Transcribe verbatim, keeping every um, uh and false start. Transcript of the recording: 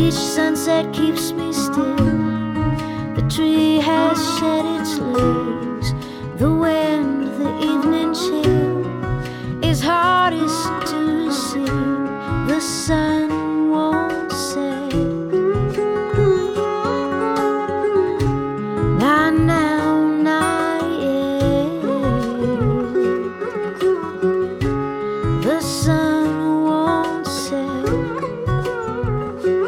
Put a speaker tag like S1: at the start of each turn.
S1: Each sunset keeps me still. The tree has shed its leaves. The way